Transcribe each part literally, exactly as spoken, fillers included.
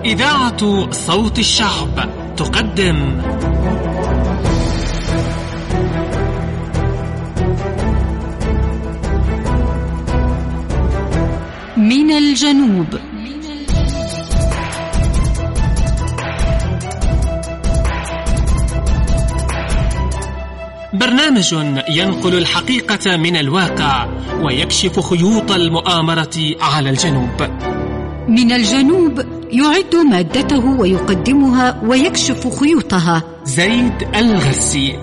إذاعة صوت الشعب تقدم من الجنوب. برنامج ينقل الحقيقة من الواقع ويكشف خيوط المؤامرة على الجنوب. من الجنوب يعد مادته ويقدمها ويكشف خيوطها زيد الغسي.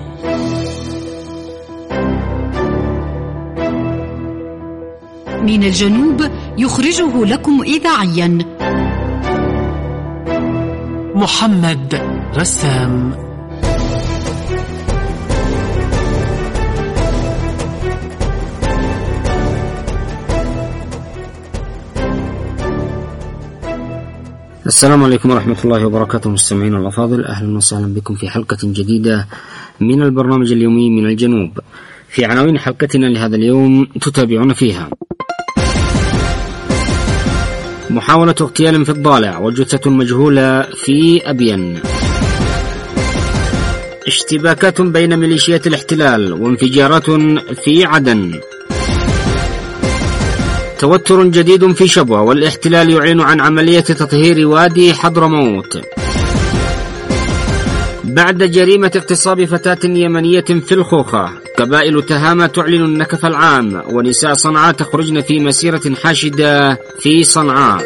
من الجنوب يخرجه لكم إذاعيا محمد رسام. السلام عليكم ورحمة الله وبركاته مستمعين الأفاضل، أهلا وسهلا بكم في حلقة جديدة من البرنامج اليومي من الجنوب. في عناوين حلقتنا لهذا اليوم تتابعون فيها: محاولة اغتيال في الضالع وجثة مجهولة في أبين، اشتباكات بين ميليشيات الاحتلال وانفجارات في عدن، توتر جديد في شبوة والاحتلال يعلن عن عملية تطهير وادي حضرموت، بعد جريمة اغتصاب فتاة يمنية في الخوخة، قبائل تهامة تعلن النكف العام، ونساء صنعاء تخرجن في مسيرة حاشدة في صنعاء.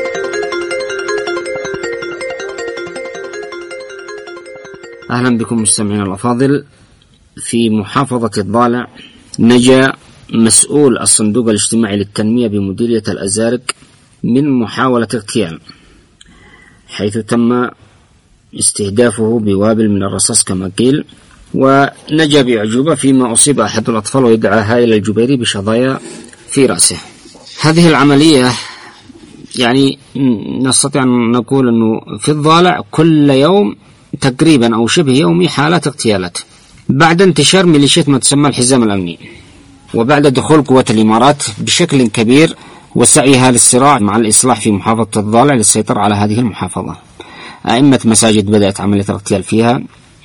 أهلا بكم مستمعين الأفاضل. في محافظة الضالع نجا مسؤول الصندوق الاجتماعي للتنمية بمديرية الأزارق من محاولة اغتيال، حيث تم استهدافه بوابل من الرصاص كما قيل، ونجا بأعجوبة، فيما أصيب أحد الأطفال ويدعى هائل الجبيري بشظايا في رأسه. هذه العملية يعني نستطيع أن نقول أنه في الضالع كل يوم تقريبا أو شبه يومي حالات اغتيالات، بعد انتشار ميليشيات ما تسمى الحزام الأمني، وبعد دخول قوات الإمارات بشكل كبير وسعيها للصراع مع الإصلاح في محافظة الضالع للسيطرة على هذه المحافظة. أئمة مساجد بدأت عملية الاغتيال فيها،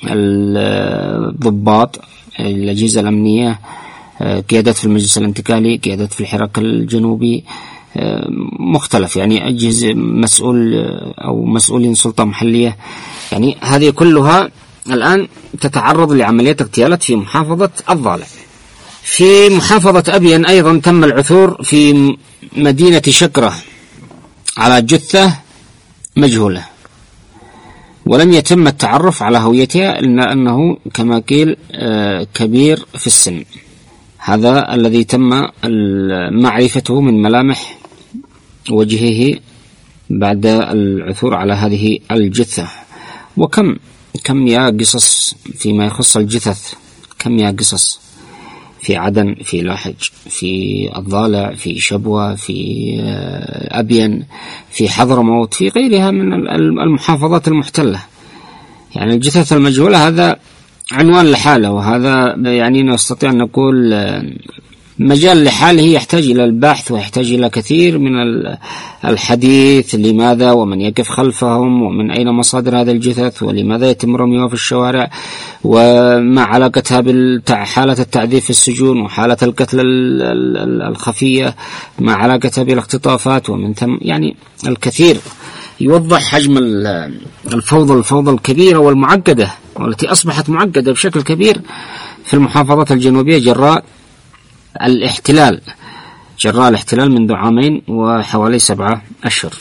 الضباط، الأجهزة الأمنية، قيادات في المجلس الانتقالي، قيادات في الحراك الجنوبي، مختلف يعني أجهزة مسؤول أو مسؤولين سلطة محلية، يعني هذه كلها الآن تتعرض لعمليات اغتيالات في محافظة الضالع. في محافظة أبين أيضا تم العثور في مدينة شكرة على جثة مجهولة، ولم يتم التعرف على هويتها إلا أنه كما قيل كبير في السن. هذا الذي تم معرفته من ملامح وجهه بعد العثور على هذه الجثة. وكم كم يا قصص فيما يخص الجثث، كم يا قصص في عدن، في لاحج، في الضالع، في شبوة، في أبين، في حضرموت، في غيرها من المحافظات المحتلة. يعني الجثث المجهولة هذا عنوان لحاله، وهذا يعني نستطيع أن نقول مجال لحاله يحتاج إلى البحث ويحتاج إلى كثير من الحديث. لماذا ومن يقف خلفهم ومن أين مصادر هذا الجثث ولماذا يتم رميها في الشوارع، وما علاقتها بحالة التعذيب في السجون وحالة القتل الخفية، ما علاقتها بالاختطافات، ومن ثم يعني الكثير يوضح حجم الفوضى الفوضى الكبيرة والمعقدة، والتي أصبحت معقدة بشكل كبير في المحافظات الجنوبية جراء الاحتلال جراء الاحتلال منذ عامين وحوالي سبعة أشهر.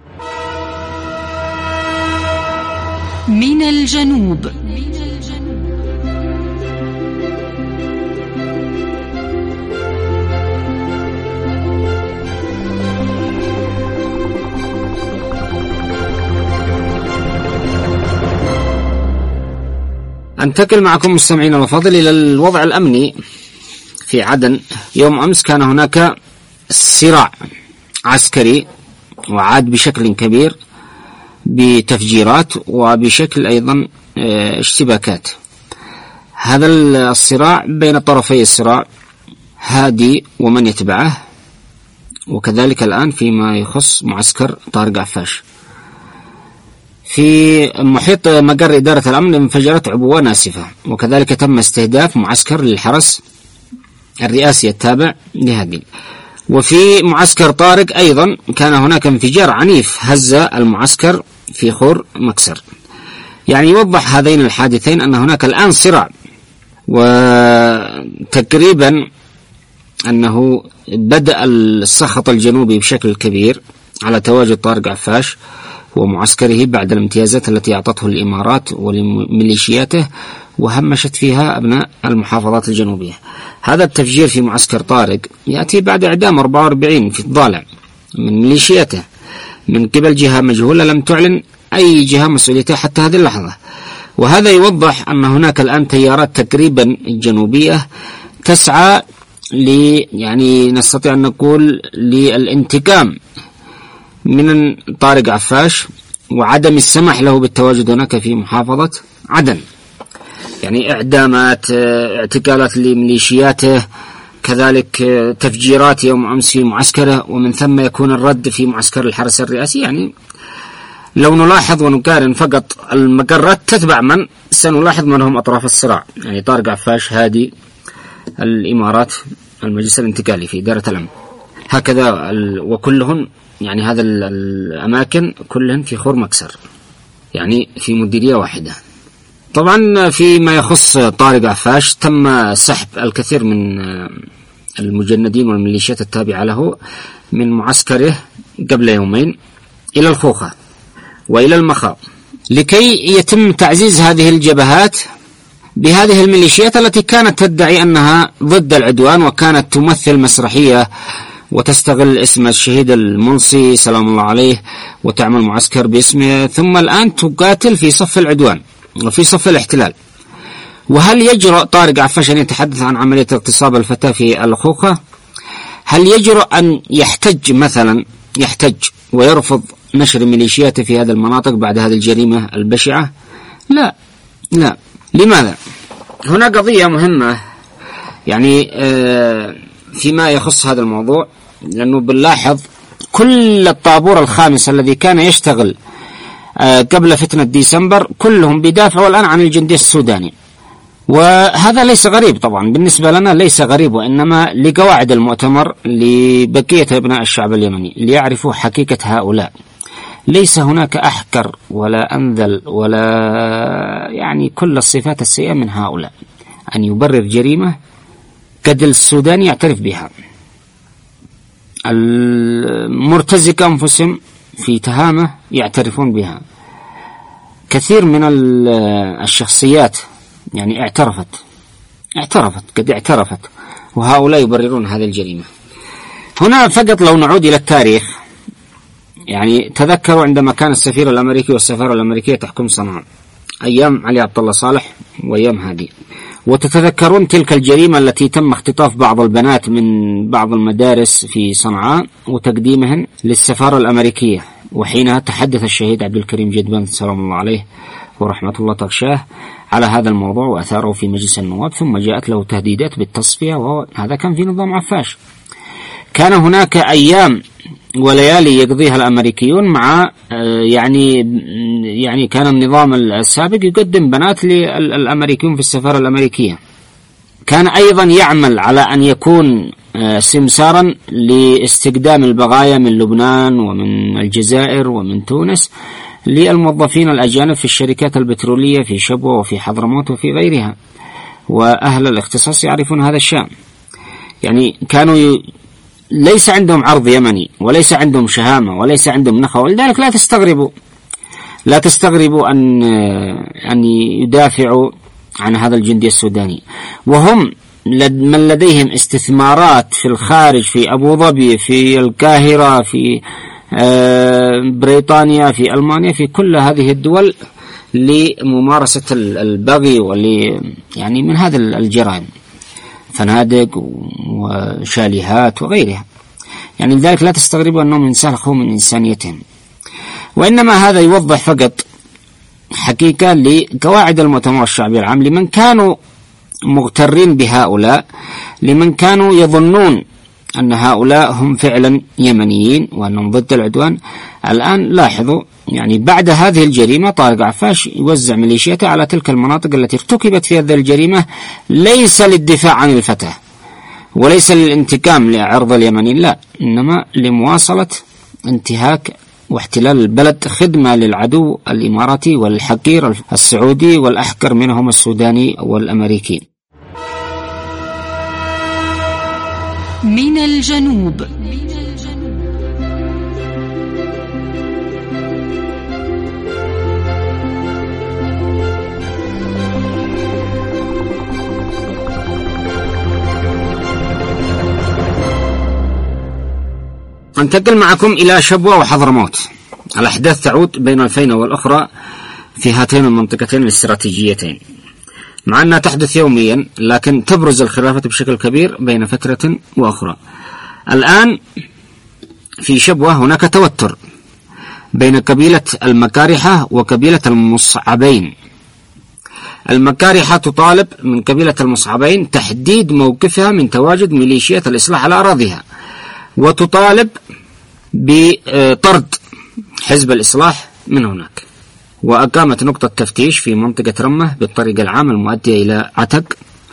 من الجنوب. أنتقل معكم مستمعين الأفاضل إلى الوضع الأمني في عدن. يوم أمس كان هناك صراع عسكري وعاد بشكل كبير بتفجيرات وبشكل أيضا اشتباكات. هذا الصراع بين طرفي الصراع هادي ومن يتبعه، وكذلك الآن فيما يخص معسكر طارق عفاش. في محيط مقر إدارة الأمن انفجرت عبوة ناسفة، وكذلك تم استهداف معسكر للحرس الرئاسي التابع لهذه. وفي معسكر طارق أيضا كان هناك انفجار عنيف هز المعسكر في خور مكسر. يعني يوضح هذين الحادثين أن هناك الآن صراع، وتقريبا أنه بدأ السخط الجنوبي بشكل كبير على تواجد طارق عفاش ومعسكره بعد الامتيازات التي أعطته الإمارات ولميليشياته وهمشت فيها أبناء المحافظات الجنوبية. هذا التفجير في معسكر طارق يأتي بعد إعدام أربعة وأربعين في الضالع من ميليشياته من قبل جهة مجهولة لم تعلن أي جهة مسؤوليتها حتى هذه اللحظة. وهذا يوضح أن هناك الآن تيارات تقريبا جنوبية تسعى ل يعني نستطيع أن نقول للانتقام من طارق عفاش وعدم السماح له بالتواجد هناك في محافظة عدن. يعني إعدامات، اعتقالات لميليشياته، كذلك تفجيرات يوم أمس في معسكره، ومن ثم يكون الرد في معسكر الحرس الرئاسي. يعني لو نلاحظ ونقارن فقط المقرات تتبع من سنلاحظ من هم أطراف الصراع. يعني طارق عفاش هادي الإمارات المجلس الانتقالي في إدارة الأمن هكذا، وكلهم يعني هذا الأماكن كلهم في خور مكسر، يعني في مديرية واحدة. طبعا فيما يخص طارق عفاش تم سحب الكثير من المجندين والميليشيات التابعة له من معسكره قبل يومين إلى الخوخة وإلى المخاض لكي يتم تعزيز هذه الجبهات بهذه الميليشيات التي كانت تدعي أنها ضد العدوان وكانت تمثل مسرحية وتستغل اسم الشهيد المنصي سلام الله عليه وتعمل معسكر باسمه، ثم الآن تقاتل في صف العدوان وفي صف الاحتلال. وهل يجرؤ طارق عفاش أن يتحدث عن عملية اغتصاب الفتاة في الخوخة؟ هل يجرؤ أن يحتج مثلا يحتج ويرفض نشر ميليشياته في هذه المناطق بعد هذه الجريمة البشعة؟ لا لا. لماذا؟ هنا قضية مهمة يعني فيما يخص هذا الموضوع، لأنه بنلاحظ كل الطابور الخامس الذي كان يشتغل قبل فتنة ديسمبر كلهم بيدافعوا الآن عن الجندي السوداني، وهذا ليس غريب طبعا بالنسبة لنا، ليس غريب، وإنما لقواعد المؤتمر لبقية أبناء الشعب اليمني ليعرفوا حقيقة هؤلاء. ليس هناك أحقر ولا أنذل ولا يعني كل الصفات السيئة من هؤلاء أن يبرر جريمة قد السودان يعترف بها. المرتزقة أنفسهم في تهامة يعترفون بها. كثير من الشخصيات يعني اعترفت اعترفت قد اعترفت وهؤلاء يبررون هذه الجريمة. هنا فقط لو نعود إلى التاريخ، يعني تذكروا عندما كان السفير الأمريكي والسفارة الأمريكية تحكم صنعاء أيام علي عبد الله صالح وأيام هادي، وتتذكرون تلك الجريمة التي تم اختطاف بعض البنات من بعض المدارس في صنعاء وتقديمهن للسفارة الأمريكية، وحينها تحدث الشهيد عبد الكريم جدبان سلام الله عليه ورحمة الله تغشاه على هذا الموضوع وأثاره في مجلس النواب، ثم جاءت له تهديدات بالتصفية، وهذا كان في نظام عفاش. كان هناك أيام وليالي يقضيها الأمريكيون مع يعني يعني كان النظام السابق يقدم بنات للأمريكيون في السفارة الأمريكية. كان أيضا يعمل على أن يكون سمسارا لاستقدام البغايا من لبنان ومن الجزائر ومن تونس للموظفين الأجانب في الشركات البترولية في شبوة وفي حضرموت وفي غيرها، وأهل الاختصاص يعرفون هذا الشأن. يعني كانوا ي... ليس عندهم عرض يمني وليس عندهم شهامة وليس عندهم نخوة، ولذلك لا تستغربوا لا تستغربوا أن أن يدافعوا عن هذا الجندي السوداني، وهم من لديهم استثمارات في الخارج، في أبو ظبي، في القاهرة، في بريطانيا، في ألمانيا، في كل هذه الدول لممارسة البغي ول يعني من هذا الجرائم، فنادق وشاليهات وغيرها. يعني لذلك لا تستغربوا أنهم انسلخوا من إنسانيتهم، وإنما هذا يوضح فقط حقيقة لقواعد المؤتمر الشعبي العام لمن كانوا مغترين بهؤلاء، لمن كانوا يظنون أن هؤلاء هم فعلا يمنيين وأنهم ضد العدوان. الآن لاحظوا يعني بعد هذه الجريمة طارق عفاش يوزع ميليشياته على تلك المناطق التي ارتكبت في هذه الجريمة، ليس للدفاع عن الفتح وليس للانتقام لعرض اليمنيين، لا، إنما لمواصلة انتهاك واحتلال البلد، خدمة للعدو الإماراتي والحقير السعودي والأحقر منهم السوداني والأمريكي. من الجنوب. أنتقل معكم إلى شبوة وحضرموت. الأحداث تعود بين الفينة والأخرى في هاتين المنطقتين الاستراتيجيتين، مع أنها تحدث يوميا، لكن تبرز الخلافات بشكل كبير بين فترة وأخرى. الآن في شبوة هناك توتر بين قبيلة المكارحة وقبيلة المصعبين. المكارحة تطالب من قبيلة المصعبين تحديد موقفها من تواجد ميليشيات الإصلاح على أراضيها، وتطالب بطرد حزب الإصلاح من هناك. وأقامت نقطة تفتيش في منطقة رمة بالطريق العام المؤدية إلى عتق،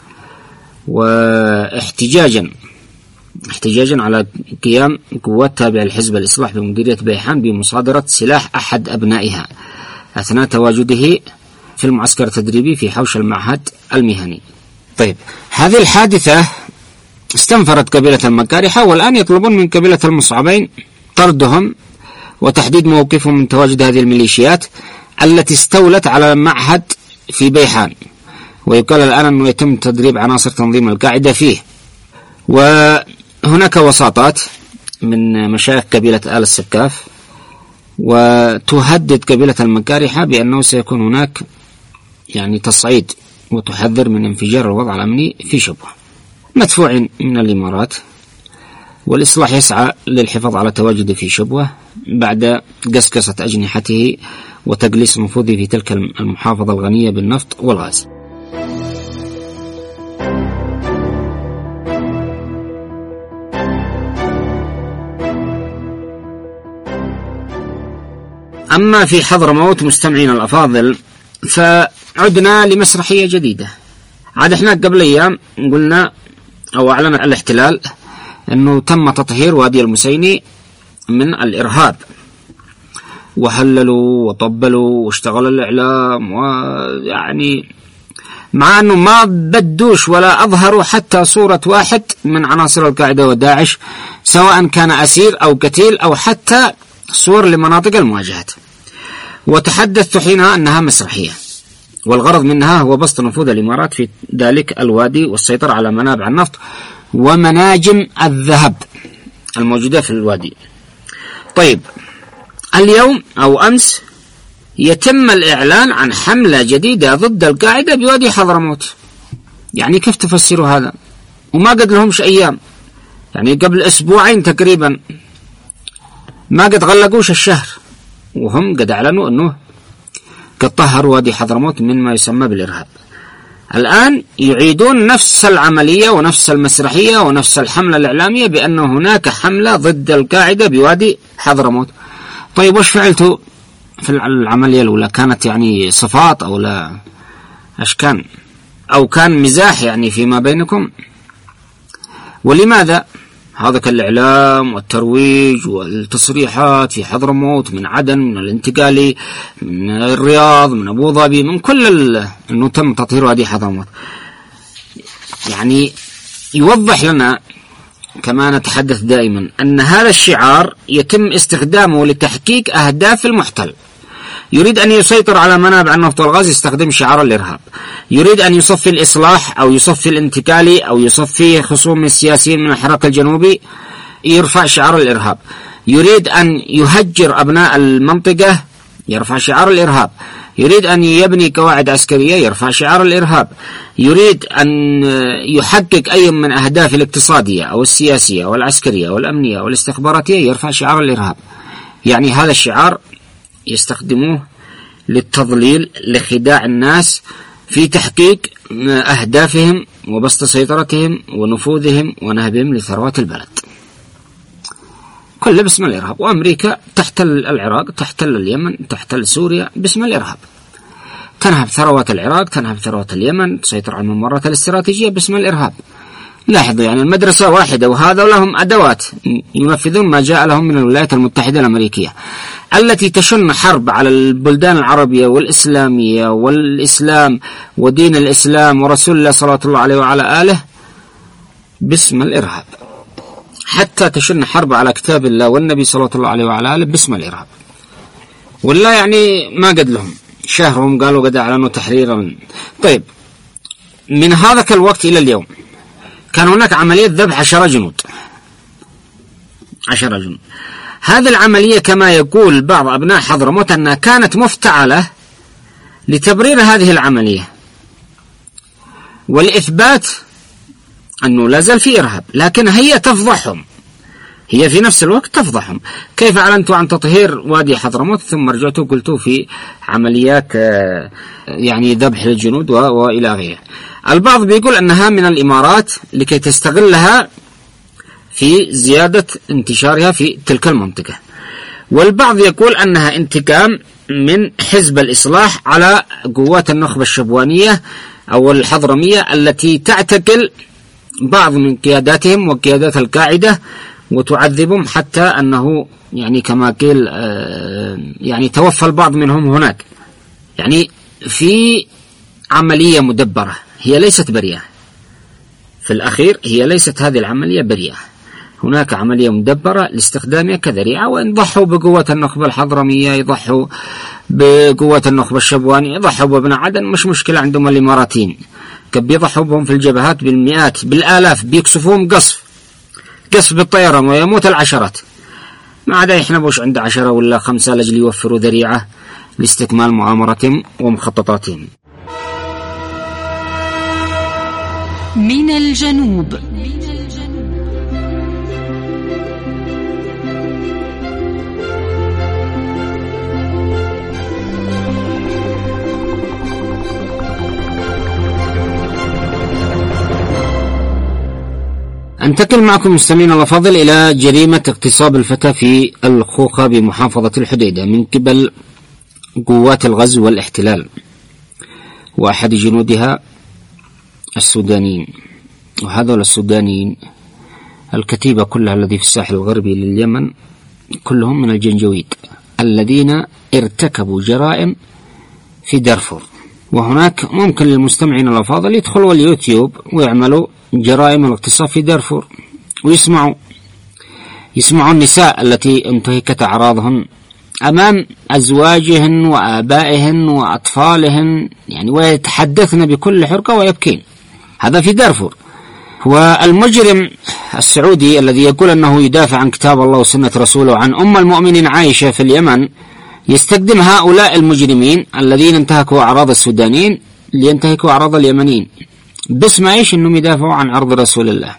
واحتجاجا احتجاجا على قيام قوات تابعة لحزب الإصلاح بمديرية بيحان بمصادرة سلاح أحد أبنائها أثناء تواجده في المعسكر التدريبي في حوش المعهد المهني. طيب، هذه الحادثة استنفرت قبيلة المكارحة، والآن يطلبون من قبيلة المصعبين طردهم وتحديد موقفهم من تواجد هذه الميليشيات التي استولت على المعهد في بيحان، ويقال الآن أنه يتم تدريب عناصر تنظيم القاعدة فيه. وهناك وساطات من مشايخ قبيلة آل السكاف، وتهدد قبيلة المكارحة بأنه سيكون هناك يعني تصعيد، وتحذر من انفجار الوضع الأمني في شبوة. مدفوع من الإمارات، والإصلاح يسعى للحفاظ على تواجده في شبوة بعد قسقسة أجنحته وتقليص نفوذه في تلك المحافظة الغنية بالنفط والغاز. أما في حضرموت مستمعين الأفاضل، فعدنا لمسرحية جديدة. عاد احنا قبل أيام قلنا أو أعلن الاحتلال أنه تم تطهير وادي المسيني من الإرهاب، وهللوا وطبلوا واشتغل الإعلام، ويعني مع أنه ما بدوش ولا أظهروا حتى صورة واحد من عناصر القاعدة وداعش، سواء كان أسير أو قتيل أو حتى صور لمناطق المواجهات. وتحدثت حينها أنها مسرحية، والغرض منها هو بسط نفوذ الإمارات في ذلك الوادي والسيطرة على منابع النفط ومناجم الذهب الموجودة في الوادي. طيب، اليوم أو أمس يتم الإعلان عن حملة جديدة ضد القاعدة بوادي حضرموت. يعني كيف تفسروا هذا؟ وما قد لهمش أيام، يعني قبل أسبوعين تقريبا، ما قد غلقوش الشهر وهم قد أعلنوا أنه قد طهروا وادي حضرموت من ما يسمى بالإرهاب. الآن يعيدون نفس العملية ونفس المسرحية ونفس الحملة الإعلامية بأن هناك حملة ضد القاعدة بوادي حضرموت. طيب، وش فعلتوا في العملية الأولى؟ كانت يعني صفات أو لا أشكان، أو كان مزاح يعني فيما بينكم؟ ولماذا هذا الإعلام والترويج والتصريحات في حضرموت من عدن، من الانتقالي، من الرياض، من أبو ظبي، من كل أنه تم تطهير وادي حضرموت؟ يعني يوضح لنا كما نتحدث دائما أن هذا الشعار يتم استخدامه لتحقيق أهداف المحتل. يريد أن يسيطر على منابع النفط والغاز، يستخدم شعار الإرهاب. يريد أن يصفي الإصلاح أو يصفي الانتقالي أو يصفي خصوم السياسيين من الحراك الجنوبي، يرفع شعار الإرهاب. يريد أن يهجر أبناء المنطقة، يرفع شعار الإرهاب. يريد أن يبني قواعد عسكرية، يرفع شعار الإرهاب. يريد أن يحقق أي من أهداف الاقتصادية أو السياسية أو العسكرية أو الأمنية أو الاستخباراتية، يرفع شعار الإرهاب. يعني هذا الشعار يستخدموه للتضليل، لخداع الناس في تحقيق أهدافهم وبسط سيطرتهم ونفوذهم ونهبهم لثروات البلد. كله باسم الإرهاب. وأمريكا تحتل العراق، تحتل اليمن، تحتل سوريا باسم الإرهاب، تنهب ثروات العراق، تنهب ثروات اليمن، تسيطر على الممرات الاستراتيجية باسم الإرهاب. لاحظوا يعني المدرسة واحدة، وهذا لهم أدوات ينفذون ما جاء لهم من الولايات المتحدة الأمريكية التي تشن حرب على البلدان العربية والإسلامية والإسلام ودين الإسلام ورسول الله صلى الله عليه وعلى آله باسم الإرهاب، حتى تشن حرب على كتاب الله والنبي صلى الله عليه وعلى آله باسم الإرهاب. ولا يعني ما قد لهم شهرهم قالوا قد أعلنوا تحريرا. طيب، من هذاك الوقت إلى اليوم كان هناك عملية ذبح عشرة جنود عشرة جنود. هذه العملية كما يقول بعض أبناء حضرموت أنها كانت مفتعلة لتبرير هذه العملية والإثبات أنه لا زال في إرهاب، لكن هي تفضحهم، هي في نفس الوقت تفضحهم. كيف أعلنتوا عن تطهير وادي حضرموت ثم رجعتوا قلتوا في عمليات يعني ذبح للجنود وإلى غيره؟ البعض بيقول أنها من الإمارات لكي تستغلها في زيادة انتشارها في تلك المنطقة، والبعض يقول أنها انتقام من حزب الإصلاح على قوات النخبة الشبوانية أو الحضرمية التي تعتقل بعض من قياداتهم وقيادات القاعدة وتعذبهم، حتى أنه يعني كما قيل يعني توفى البعض منهم هناك. يعني في عملية مدبرة، هي ليست بريئة في الأخير، هي ليست هذه العملية بريئة، هناك عملية مدبرة لاستخدامها كذريعة. وإن ضحوا بقوة النخبة الحضرمية، يضحوا بقوة النخبة الشبوانية، يضحوا بابن عدن، مش مشكلة عندهم الإماراتيين، كب يضحوا بهم في الجبهات بالمئات بالآلاف، بيكسفوهم قصف قصف بالطيران ويموت العشرات، ما عدا إحنا بوش عند عشرة ولا خمسة لجل يوفروا ذريعة لاستكمال مؤامرتهم ومخططاتهم. من الجنوب. أنتقل معكم مستمعينا الأفاضل إلى جريمة اغتصاب الفتاة في الخوخة بمحافظة الحديدة من قبل قوات الغزو والاحتلال وأحد جنودها السودانيين. وهذول السودانيين الكتيبة كلها الذي في الساحل الغربي لليمن كلهم من الجنجويد الذين ارتكبوا جرائم في دارفور. وهناك ممكن للمستمعين الأفاضل يدخلوا اليوتيوب ويعملوا جرائم الاغتصاب في دارفور ويسمعوا يسمعوا النساء التي انتهكت أعراضهن أمام أزواجهن وآبائهن وأطفالهن، يعني ويتحدثن بكل حرقة ويبكين. هذا في دارفور. والمجرم السعودي الذي يقول أنه يدافع عن كتاب الله وسنة رسوله عن أم المؤمنين عائشة في اليمن يستخدم هؤلاء المجرمين الذين انتهكوا أعراض السودانيين لينتهكوا أعراض اليمنيين باسم ايش؟ انهم يدافعوا عن عرض رسول الله.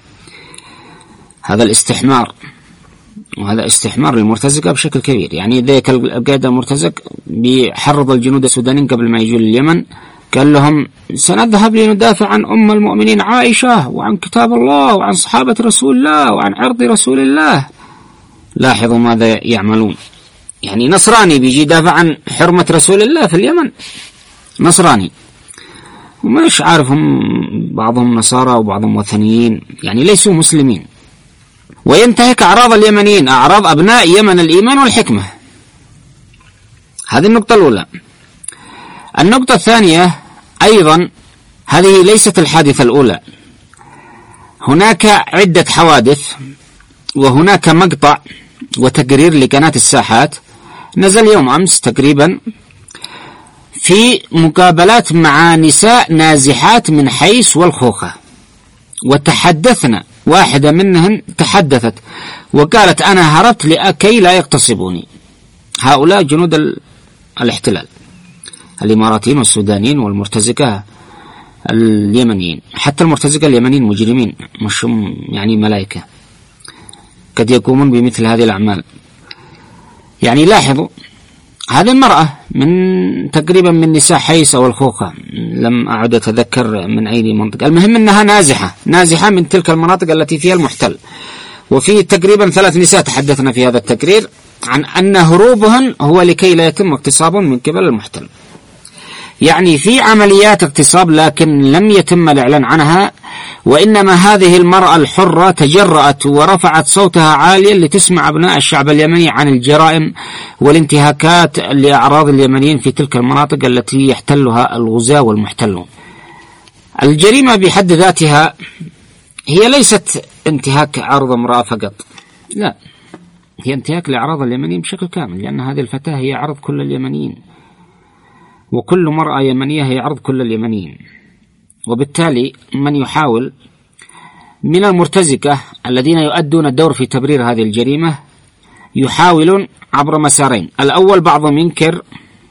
هذا الاستحمار، وهذا استحمار للمرتزقة بشكل كبير. يعني ذيك القائد المرتزق بيحرض الجنود السودانيين قبل ما يجوا لليمن، قال لهم سنذهب لندافع عن أم المؤمنين عائشة وعن كتاب الله وعن صحابة رسول الله وعن عرض رسول الله. لاحظوا ماذا يعملون. يعني نصراني بيجي يدافع عن حرمة رسول الله في اليمن، نصراني، ومش عارفهم بعضهم نصارى وبعضهم وثنيين، يعني ليسوا مسلمين، وينتهك أعراض اليمنيين، أعراض أبناء يمن الإيمان والحكمة. هذه النقطة الأولى. النقطة الثانية أيضا، هذه ليست الحادثة الأولى، هناك عدة حوادث، وهناك مقطع وتقرير لقناة الساحات نزل يوم أمس تقريبا في مقابلات مع نساء نازحات من حيس والخوخة، وتحدثنا، واحدة منهن تحدثت وقالت أنا هربت لكي لا يغتصبوني. هؤلاء جنود الاحتلال الإماراتيين والسودانيين والمرتزقة اليمنيين. حتى المرتزقة اليمنيين مجرمين، مش يعني ملائكة، قد يقومون بمثل هذه الأعمال. يعني لاحظوا هذه المرأة من تقريبا من نساء حيس أو الخوخة، لم أعد أتذكر من أي منطقة، المهم أنها نازحة نازحة من تلك المناطق التي فيها المحتل، وفي تقريبا ثلاث نساء تحدثنا في هذا التقرير عن أن هروبهن هو لكي لا يتم اغتصابهم من قبل المحتل. يعني في عمليات اغتصاب لكن لم يتم الإعلان عنها، وإنما هذه المرأة الحرة تجرأت ورفعت صوتها عاليا لتسمع أبناء الشعب اليمني عن الجرائم والانتهاكات لأعراض اليمنيين في تلك المناطق التي يحتلها الغزاة والمحتلون. الجريمة بحد ذاتها هي ليست انتهاك عرض امرأة فقط، لا، هي انتهاك لأعراض اليمنيين بشكل كامل، لأن هذه الفتاة هي عرض كل اليمنيين، وكل مرأة يمنية هي عرض كل اليمنيين. وبالتالي من يحاول من المرتزقة الذين يؤدون الدور في تبرير هذه الجريمة يحاولون عبر مسارين. الأول بعضهم ينكر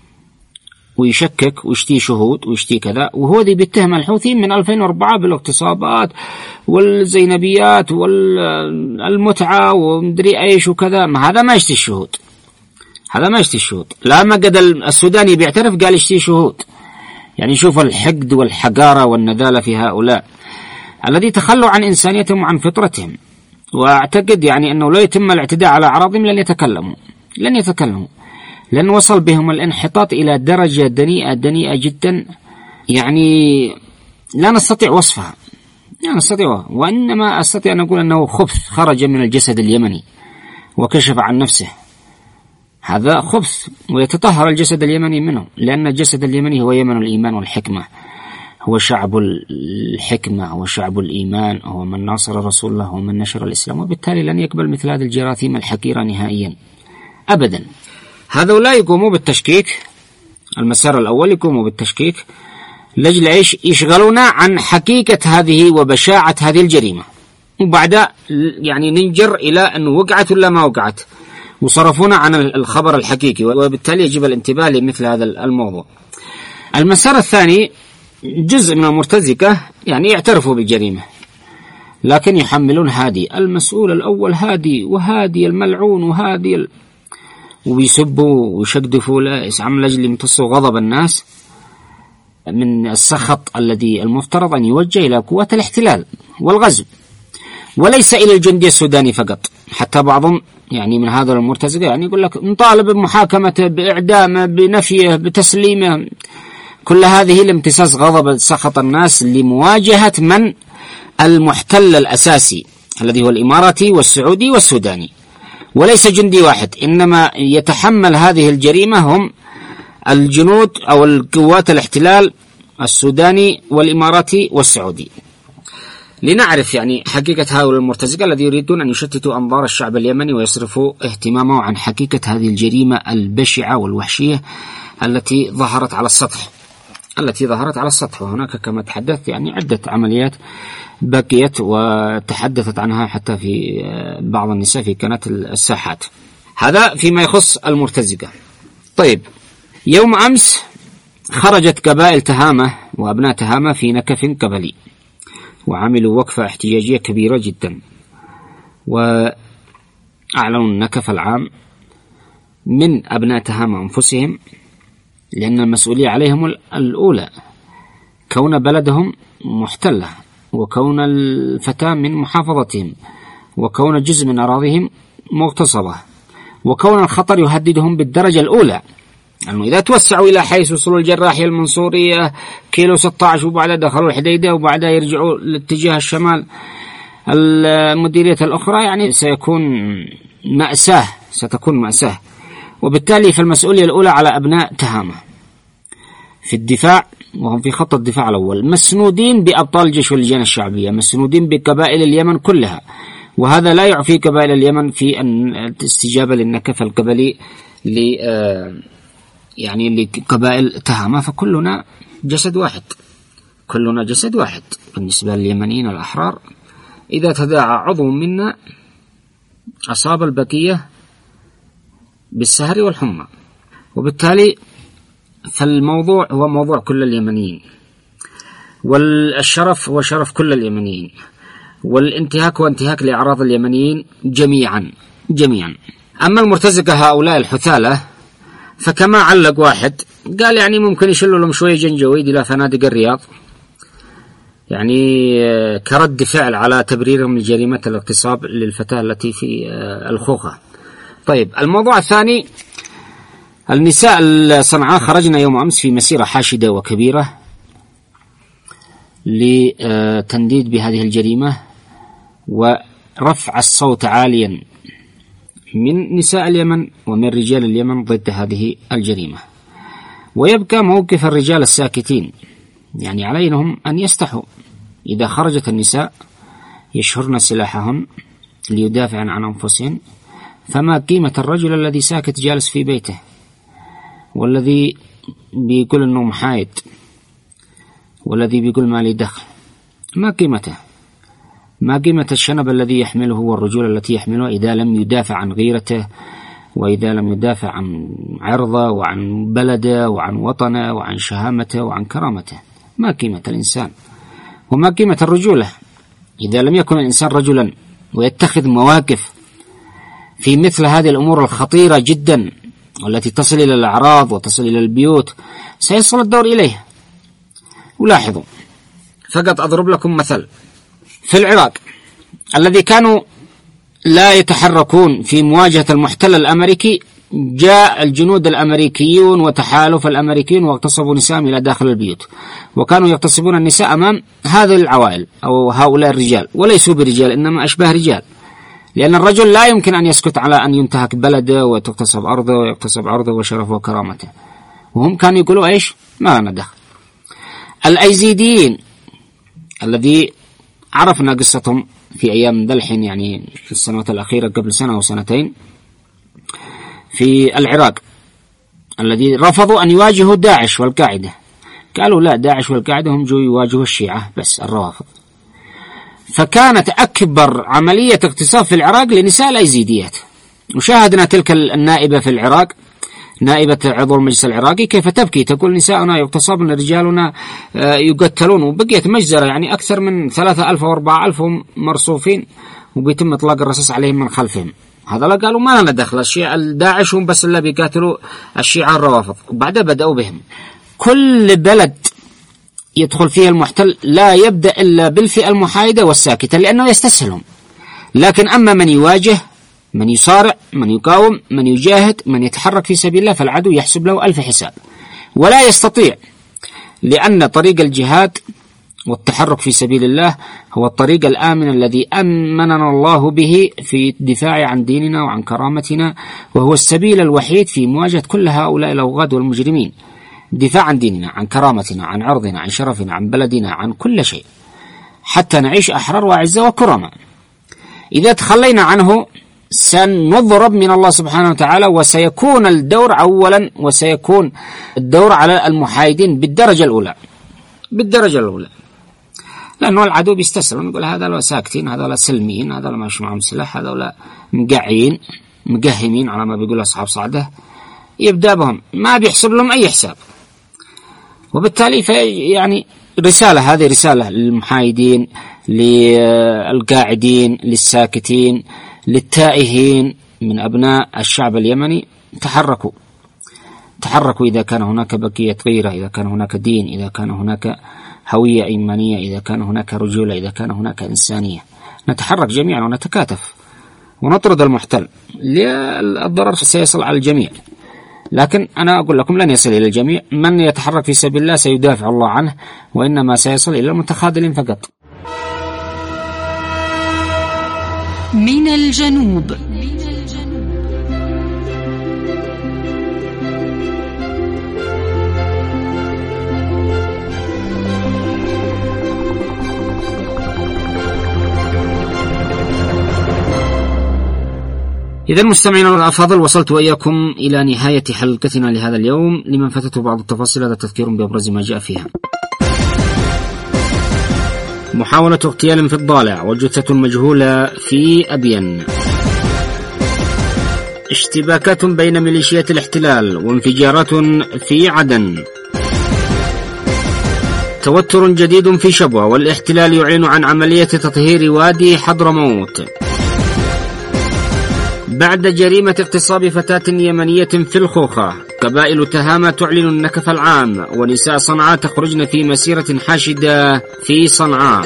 ويشكك ويشتي شهود ويشتي كذا، وهو ذي بيتهم الحوثيين من ألفين وأربعة بالاغتصابات والزينبيات والمتعة ومدري ايش وكذا. ما هذا ما يشتي الشهود، هذا ما يشتي الشهود. لا ما قد السوداني بيعترف قال يشتي شهود. يعني شوف الحقد والحقارة والنذالة في هؤلاء الذي تخلوا عن إنسانيتهم وعن فطرتهم. وأعتقد يعني أنه لا يتم الاعتداء على أعراضهم لن يتكلموا لن يتكلموا لأن وصل بهم الانحطاط إلى درجة دنيئة دنيئة جدا، يعني لا نستطيع وصفها، لا نستطيع، وإنما أستطيع أن أقول أنه خبث خرج من الجسد اليمني وكشف عن نفسه. هذا خبث ويتطهر الجسد اليمني منه، لأن الجسد اليمني هو يمن الإيمان والحكمة، هو شعب الحكمة، هو شعب الإيمان، هو من ناصر رسول الله ومن نشر الإسلام، وبالتالي لن يقبل مثل هذه الجراثيم الحقيرة نهائيا أبدا. هذولا يقوموا بالتشكيك، المسار الأول يقوموا بالتشكيك لجل إيش؟ يشغلونا عن حقيقة هذه وبشاعة هذه الجريمة، وبعد يعني ننجر إلى أن وقعت ولا ما وقعت، وصرفونا عن الخبر الحقيقي، وبالتالي يجب الانتباه لمثل هذا الموضوع. المسار الثاني جزء من المرتزقة يعني يعترفوا بالجريمة لكن يحملون هادي المسؤول الأول، هادي وهادي الملعون وهادي ال... ويسبوا ويشقدفوا له عمل أجل يمتصوا غضب الناس من السخط الذي المفترض أن يوجه إلى قوات الاحتلال والغزو وليس إلى الجندي السوداني فقط. حتى بعضهم يعني من هذا المرتزقة يعني يقول لك نطالب بمحاكمته، بإعدامه، بنفيه، بتسليمه. كل هذه لامتصاص غضب سخط الناس لمواجهة من المحتل الأساسي الذي هو الإماراتي والسعودي والسوداني، وليس جندي واحد، إنما يتحمل هذه الجريمة هم الجنود أو القوات الاحتلال السوداني والإماراتي والسعودي. لنعرف يعني حقيقة هؤلاء المرتزقة الذي يريدون أن يشتتوا أنظار الشعب اليمني ويصرفوا اهتمامه عن حقيقة هذه الجريمة البشعة والوحشية التي ظهرت على السطح التي ظهرت على السطح وهناك كما تحدثت يعني عدة عمليات بقيت وتحدثت عنها حتى في بعض النساء في قناة الساحات. هذا فيما يخص المرتزقة. طيب، يوم أمس خرجت قبائل تهامة وأبناء تهامة في نكف قبلي وعملوا وقفة احتجاجية كبيرة جدا، وأعلنوا النكف العام من أبناء تهامة أنفسهم، لأن المسؤولية عليهم الأولى كون بلدهم محتلة، وكون الفتاة من محافظتهم، وكون جزء من أراضيهم مغتصبة، وكون الخطر يهددهم بالدرجة الأولى. يعني إذا توسعوا إلى حيث وصلوا الجراحية المنصورية كيلو ستة عشر وبعدها دخلوا الحديدة وبعدها يرجعوا لاتجاه الشمال المديرية الأخرى، يعني سيكون مأساة ستكون مأساة. وبالتالي فالمسؤولية الأولى على أبناء تهامة في الدفاع، وهم في خط الدفاع الأول، مسنودين بأبطال الجيش واللجان الشعبية، مسنودين بقبائل اليمن كلها، وهذا لا يعفي قبائل اليمن في الاستجابة للنكف القبلي ل يعني لقبائل تهامة. فكلنا جسد واحد، كلنا جسد واحد بالنسبة لليمنيين الأحرار. إذا تداعى عضو منا أصاب البقية بالسهر والحمى، وبالتالي فالموضوع هو موضوع كل اليمنيين، والشرف هو شرف كل اليمنيين، والانتهاك هو انتهاك لأعراض اليمنيين جميعا جميعا. أما المرتزقة هؤلاء الحثالة فكما علق واحد قال يعني ممكن يشلوا لهم شوية جنجويد إلى فنادق الرياض، يعني كرد فعل على تبريرهم لجريمة الاغتصاب للفتاة التي في الخوخة. طيب، الموضوع الثاني، النساء الصنعاء خرجنا يوم أمس في مسيرة حاشدة وكبيرة لتنديد بهذه الجريمة ورفع الصوت عاليا من نساء اليمن ومن رجال اليمن ضد هذه الجريمة. ويبقى موقف الرجال الساكتين، يعني عليهم أن يستحوا. إذا خرجت النساء يشهرن سلاحهن ليدافعن عن أنفسهن، فما قيمة الرجل الذي ساكت جالس في بيته والذي بيقول أنه محايد والذي بيقول ما لي دخل؟ ما قيمته؟ ما قيمة الشنب الذي يحمله والرجول التي يحملها إذا لم يدافع عن غيرته، وإذا لم يدافع عن عرضه وعن بلده وعن وطنه وعن شهامته وعن كرامته؟ ما قيمة الإنسان وما قيمة الرجولة إذا لم يكن الإنسان رجلا ويتخذ مواقف في مثل هذه الأمور الخطيرة جدا والتي تصل إلى الأعراض وتصل إلى البيوت، سيصل الدور إليه. ولاحظوا، فقط أضرب لكم مثل. في العراق الذي كانوا لا يتحركون في مواجهة المحتل الأمريكي، جاء الجنود الأمريكيون وتحالف الأمريكيين واغتصبوا نساءهم إلى داخل البيوت، وكانوا يغتصبون النساء أمام هذه العوائل أو هؤلاء الرجال، وليسوا برجال إنما أشباه رجال، لأن الرجل لا يمكن أن يسكت على أن ينتهك بلده وتغتصب أرضه ويغتصب عرضه وشرفه وكرامته، وهم كانوا يقولوا إيش؟ ما لنا دخل. الأيزيديين الذي عرفنا قصتهم في أيام ذا الحين، يعني في السنوات الأخيرة قبل سنة أو سنتين، في العراق، الذي رفضوا أن يواجهوا داعش والقاعدة، قالوا لا، داعش والقاعدة هم جو يواجهوا الشيعة بس، الروافض. فكانت أكبر عملية اغتصاب في العراق لنساء الأيزيديات. وشاهدنا تلك النائبة في العراق، نائبة عضو المجلس العراقي، كيف تبكي تقول نساءنا يغتصبن، رجالنا يقتلون، وبقيت مجزرة، يعني أكثر من ثلاثة ألف وأربعة ألف مرصوفين وبيتم إطلاق الرصاص عليهم من خلفهم. هذا لا، قالوا ما لنا دخل، الشيعة الداعش هم بس اللي بيقاتلوا الشيعة الروافض. وبعدها بدأوا بهم. كل بلد يدخل فيها المحتل لا يبدأ إلا بالفئة المحايدة والساكتة لأنه يستسهلهم، لكن أما من يواجه، من يصارع، من يقاوم، من يجاهد، من يتحرك في سبيل الله، فالعدو يحسب له ألف حساب ولا يستطيع، لأن طريق الجهاد والتحرك في سبيل الله هو الطريق الآمن الذي أمننا الله به في الدفاع عن ديننا وعن كرامتنا، وهو السبيل الوحيد في مواجهة كل هؤلاء الأوغاد والمجرمين. دفاع عن ديننا، عن كرامتنا، عن عرضنا، عن شرفنا، عن بلدنا، عن كل شيء، حتى نعيش أحرار وأعزة وكرامة. إذا تخلينا عنه سنضرب من الله سبحانه وتعالى، وسيكون الدور أولا، وسيكون الدور على المحايدين بالدرجة الأولى، بالدرجة الأولى، لأنه العدو بيستسلم، نقول هذا لا ساكتين، هذا لا سلمين، هذا لا ماشي معهم سلاح، هذا لا مقعين مقهمين على ما بيقول أصحاب صعدة، يبدأ بهم، ما بيحسب لهم أي حساب. وبالتالي يعني رسالة، هذه رسالة للمحايدين، للقاعدين، للساكتين، للتائهين من أبناء الشعب اليمني، تحركوا تحركوا إذا كان هناك بقية غيرة، إذا كان هناك دين، إذا كان هناك هوية إيمانية، إذا كان هناك رجولة، إذا كان هناك إنسانية، نتحرك جميعا ونتكاتف ونطرد المحتل. الضرر سيصل على الجميع، لكن أنا أقول لكم لن يصل إلى الجميع. من يتحرك في سبيل الله سيدافع الله عنه، وإنما سيصل إلى المتخاذلين فقط. من الجنوب. إذا مستمعينا الأفاضل، وصلت وإياكم إلى نهاية حلقتنا لهذا اليوم. لمن فاتته بعض التفاصيل هذا تذكير بأبرز ما جاء فيها: محاولة اغتيال في الضالع وجثة مجهولة في أبين، اشتباكات بين ميليشيات الاحتلال وانفجارات في عدن، توتر جديد في شبوة والاحتلال يعلن عن عملية تطهير وادي حضرموت، بعد جريمة اغتصاب فتاة يمنية في الخوخة قبائل تهامة تعلن النكف العام، ونساء صنعاء تخرجن في مسيرة حاشدة في صنعاء.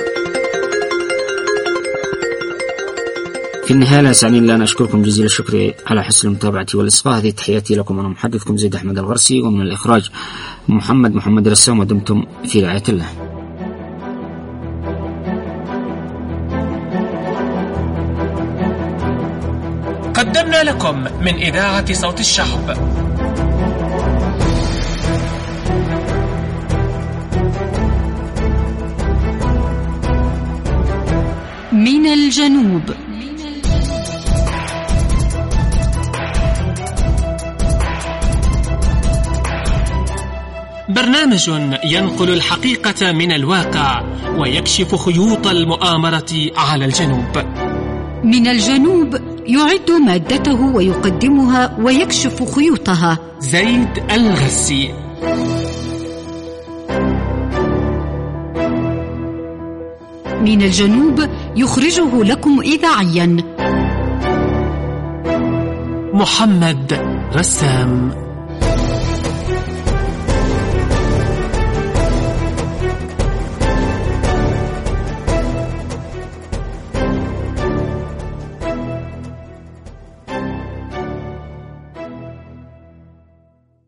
في النهاية لا يسعني إلا أن أشكركم جزيل الشكر على حسن المتابعة والإصغاء. هذه تحياتي لكم، أنا محدثكم زيد أحمد الغرسي، ومن الإخراج محمد محمد رسام، ودمتم في رعاية الله. قدمنا لكم من إذاعة صوت الشعب من الجنوب. برنامج ينقل الحقيقة من الواقع ويكشف خيوط المؤامرة على الجنوب. من الجنوب يعد مادته ويقدمها ويكشف خيوطها زيد الغسي. من الجنوب يخرجه لكم إذاعيا محمد رسام.